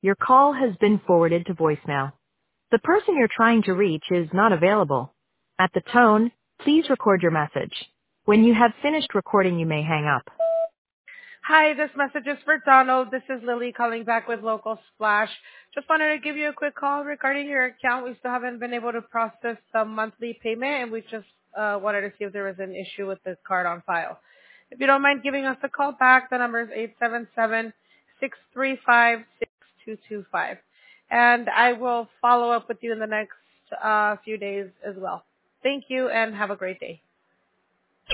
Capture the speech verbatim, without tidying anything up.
Your call has been forwarded to voicemail. The person you're trying to reach is not available. At the tone, please record your message. When you have finished recording, you may hang up. Hi, this message is for Donald. This is Lily calling back with Local Splash. Just wanted to give you a quick call regarding your account. We still haven't been able to process the monthly payment, and we just uh, wanted to see if there was an issue with the card on file. If you don't mind giving us a call back, the number is eight seven seven, six three five, six two two five. And I will follow up with you in the next uh, few days as well. Thank you, and have a great day.